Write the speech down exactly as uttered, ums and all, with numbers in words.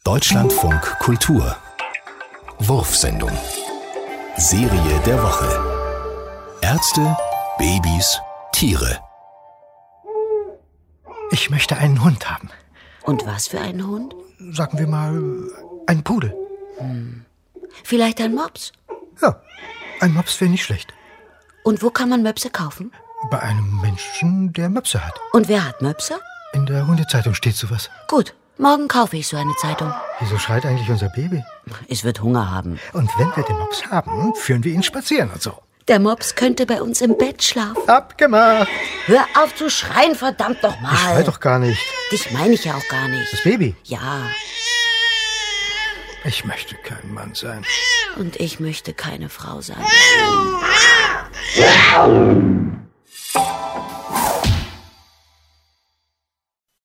Deutschlandfunk Kultur. Wurfsendung. Serie der Woche. Ärzte, Babys, Tiere. Ich möchte einen Hund haben. Und was für einen Hund? Sagen wir mal, einen Pudel. Hm. Vielleicht ein Mops? Ja, ein Mops wäre nicht schlecht. Und wo kann man Möpse kaufen? Bei einem Menschen, der Möpse hat. Und wer hat Möpse? In der Hundezeitung steht sowas. Gut, morgen kaufe ich so eine Zeitung. Wieso schreit eigentlich unser Baby? Es wird Hunger haben. Und wenn wir den Mops haben, führen wir ihn spazieren und so. Der Mops könnte bei uns im Bett schlafen. Abgemacht. Hör auf zu schreien, verdammt noch mal. Ich schrei doch gar nicht. Dich meine ich ja auch gar nicht. Das Baby? Ja. Ich möchte kein Mann sein. Und ich möchte keine Frau sein.